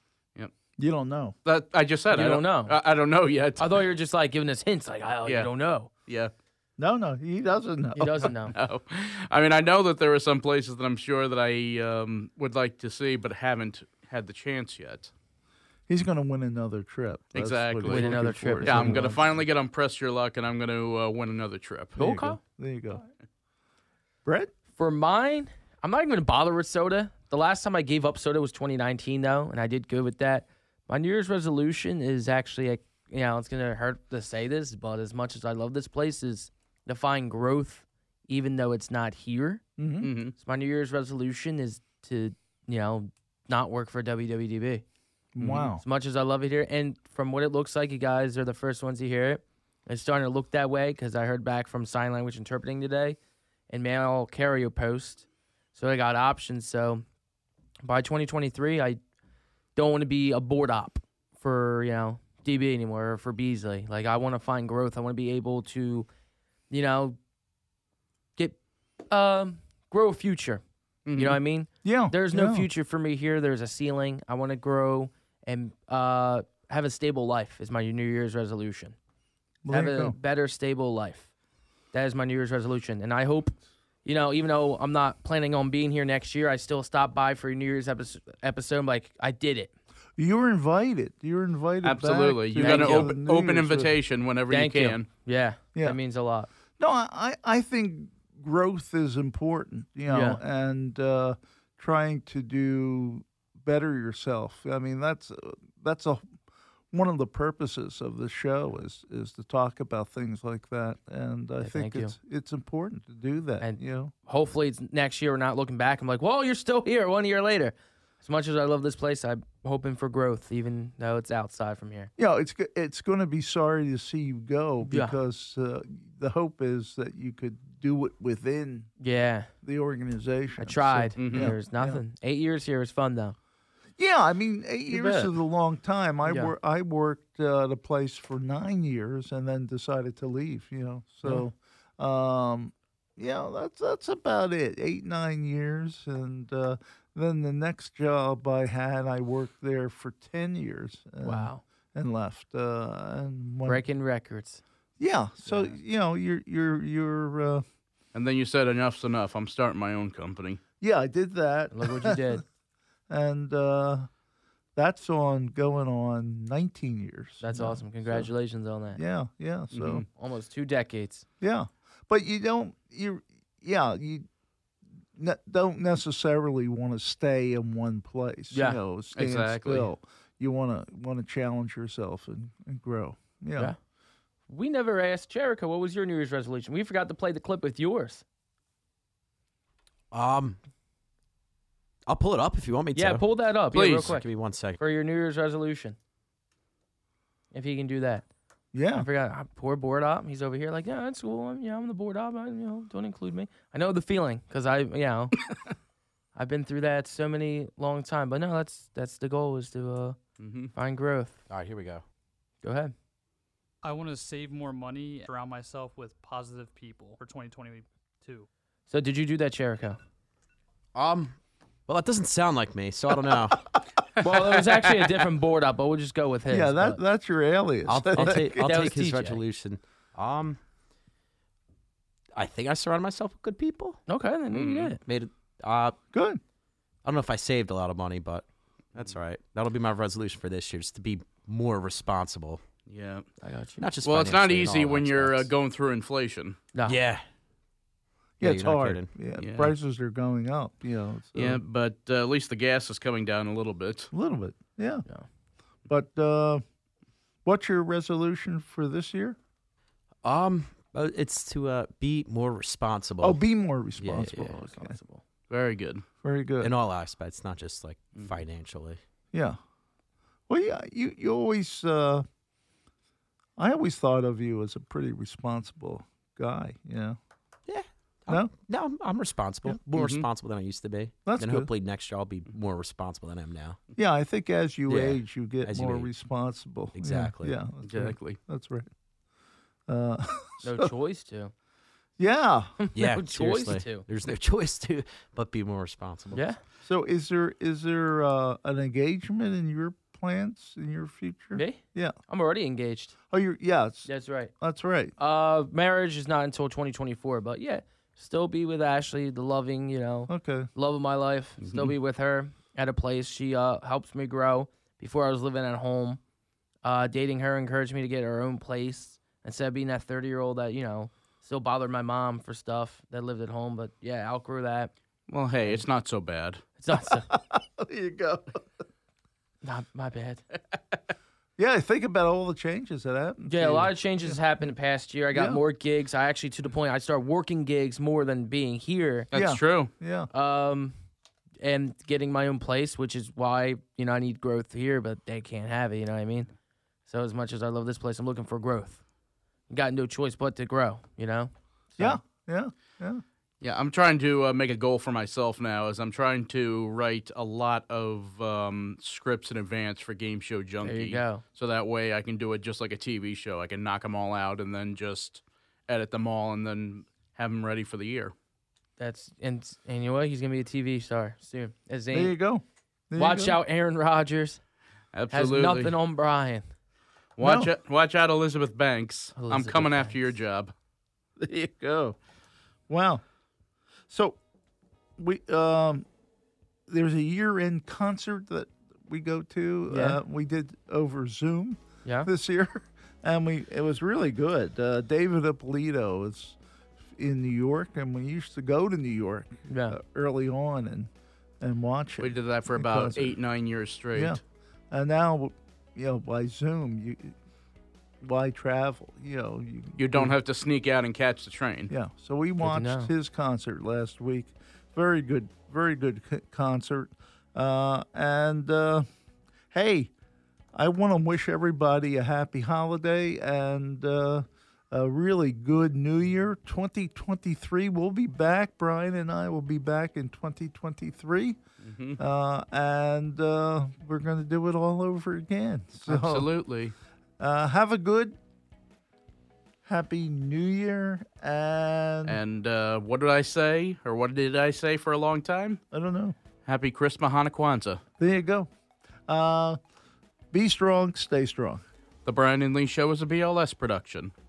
You don't know. That I just said. You I don't know. I, I don't know yet. I thought you were just like giving us hints, like, oh, Yeah. you don't know. yeah. No, no, he doesn't know. He doesn't know. No. I mean, I know that there are some places that I'm sure that I um, would like to see, but haven't had the chance yet. He's going to win another trip. That's Exactly. what he's Win looking another for. trip. Yeah, I'm He going to wants. finally get on Press Your Luck, and I'm going to uh, win another trip. There you Okay. go. There you go. Brett? For mine, I'm not even going to bother with soda. The last time I gave up soda was twenty nineteen, though, and I did good with that. My New Year's resolution is actually, a, you know, it's going to hurt to say this, but as much as I love this place, is to find growth, even though it's not here. Mm-hmm. Mm-hmm. So my New Year's resolution is to, you know, not work for W W D B. Wow. As much as I love it here, and from what it looks like, you guys are the first ones to hear it. It's starting to look that way because I heard back from sign language interpreting today, and man, I'll carry a post, so I got options. So by twenty twenty-three, I don't want to be a board op for, you know, D B anymore, or for Beasley. Like, I want to find growth. I want to be able to, you know, get um grow a future. You know what I mean? Yeah. There's no yeah. future for me here. There's a ceiling. I want to grow and uh, have a stable life is my New Year's resolution. Well, have there you a go. better, stable life. That is my New Year's resolution, and I hope, you know, even though I'm not planning on being here next year, I still stop by for a New Year's episode. episode like I did it. You were invited. You were invited. Absolutely. Back You to got an the open, New open Year's. invitation whenever Thank you you. can. Yeah, Yeah. that means a lot. No, I, I think growth is important, you know, Yeah. and uh, trying to do better yourself. I mean, that's that's a one of the purposes of the show is is to talk about things like that, and I Yeah, think thank you. it's it's important to do that. And- you know, Hopefully, it's next year we're not looking back. I'm like, well, you're still here one year later. As much as I love this place, I'm hoping for growth, even though it's outside from here. you know, it's go- it's going to be sorry to see you go Yeah. because uh, the hope is that you could do it within Yeah, the organization. I tried. So, Mhm. yeah, There's nothing. Eight years here is fun though. Yeah, I mean, eight You years bet. is a long time. I Yeah. wor- I worked uh, at a place for nine years and then decided to leave. You know, so um, yeah, that's that's about it. Eight nine years, and uh, then the next job I had, I worked there for ten years. And, Wow, and left. Uh, and went, breaking records. yeah, so you know, you're you're you're. Uh, And then you said, enough's enough. I'm starting my own company. yeah, I did that. Look what you did. and uh, that's on going on nineteen years. That's now. awesome. Congratulations on that. Yeah, yeah. So Mhm. Almost two decades. yeah, but you don't. You yeah you ne- don't necessarily want to stay in one place. Yeah, you know, stand exactly. still. You want to want to challenge yourself and, and grow. Yeah. Yeah. We never asked Jericho, what was your New Year's resolution? We forgot to play the clip with yours. Um, I'll pull it up if you want me to. Yeah, pull that up. Yeah, real Please. quick. Give me one second. For your New Year's resolution. If he can do that. Yeah. I forgot. I- Poor board op. He's over here like, yeah, that's cool. I'm, yeah, I'm the board op. I, you know, don't include me. I know the feeling because I, you know, I've been through that so many long time. But no, that's that's the goal is to uh, Mm-hmm. find growth. All right, here we go. Go ahead. I want to save more money, surround myself with positive people for twenty twenty-two. So did you do that, Jericho? Um, well, that doesn't sound like me, so I don't know. Well, it was actually a different board up, but we'll just go with his. yeah, that but- that's your alias. I'll, I'll take I'll That take was his T J. resolution. Um, I think I surround myself with good people. Okay, then you Mm. did it. Made it. Uh, Good. I don't know if I saved a lot of money, but that's all right. That'll be my resolution for this year, is to be more responsible. Yeah. I got you. Not just Well, it's not financially, in easy all when you're uh, aspects. going through inflation. No. Yeah. Yeah, Yeah, it's you're not hard. kidding. Yeah, Yeah. prices are going up. You know. So Yeah, but uh, at least the gas is coming down a little bit. A little bit. Yeah. Yeah. But uh, what's your resolution for this year? Um, uh, it's to uh, be more responsible. Oh, be more yeah, responsible. yeah. Okay. Responsible. Very good. Very good. in all aspects, not just like Mhm. financially. Yeah. Well, yeah, you you always. Uh, I always thought of you as a pretty responsible guy. You know. Yeah. No? I'm, no, I'm, I'm responsible. Yeah. More Mhm. responsible than I used to be. That's and good. hopefully next year I'll be more responsible than I am now. Yeah, I think as you Yeah, age, you get as you more age. responsible. Yeah, Exactly. Yeah. that's right. Exactly. That's right. Uh, No so- choice to. yeah. Yeah, no choice seriously. to. There's no choice to but be more responsible. Yeah. So is there is there uh, an engagement in your plans in your future? Me? Yeah. I'm already engaged. Oh, you're yes. That's right. That's right. Uh, marriage is not until twenty twenty-four, but yeah, still be with Ashley, the loving, you know, Okay. love of my life. Still be with her at a place. She uh helps me grow. Before I was living at home, uh, dating her encouraged me to get our own place instead of being that thirty year old that you know still bothered my mom for stuff that lived at home. But yeah, outgrew that. Well, hey, it's not so bad. It's not so, There you go. not my bad. Yeah, think about all the changes that happened. Yeah, to a you. lot of changes happened the past year. I got Yeah. more gigs. I actually to the point I started working gigs more than being here. That's Yeah. true. Yeah. Um, and getting my own place, which is why you know I need growth here, but they can't have it. You know what I mean? So as much as I love this place, I'm looking for growth. Got no choice but to grow. You know? So, Yeah. Yeah. Yeah. Yeah, I'm trying to uh, make a goal for myself now. As I'm trying to write a lot of um, scripts in advance for Game Show Junkie. There you go. So that way I can do it just like a T V show. I can knock them all out and then just edit them all and then have them ready for the year. That's and and you know what? He's gonna be a T V star soon. As There you Zane. go. There you Watch go. out, Aaron Rodgers Absolutely. has nothing on Brian. Watch No. out, watch out, Elizabeth Banks. I'm Elizabeth coming after Banks. your job. There you go. Wow. So we um there's a year-end concert that we go to. Yeah. Uh, we did over Zoom Yeah. this year, and we it was really good. Uh, David Ippolito is in New York, and we used to go to New York Yeah. uh, early on and and watch it. We did that for the about concert. eight, nine years straight. Yeah, and now you know by Zoom you why travel? You know you, You don't have to sneak out and catch the train. Yeah, so we watched know. his concert last week. Very good, very good c- concert. Uh, and uh, hey, I want to wish everybody a happy holiday and uh, a really good New Year. twenty twenty-three, we'll be back. Brian and I will be back in twenty twenty-three. Mm-hmm. Uh, and uh, we're going to do it all over again. So, Absolutely. Uh, have a good, happy New Year, and And uh, what did I say? Or what did I say for a long time? I don't know. Happy Christmas, Hanukkah, Kwanzaa. There you go. Uh, be strong, stay strong. The Brian and Lee Show is a B L S production.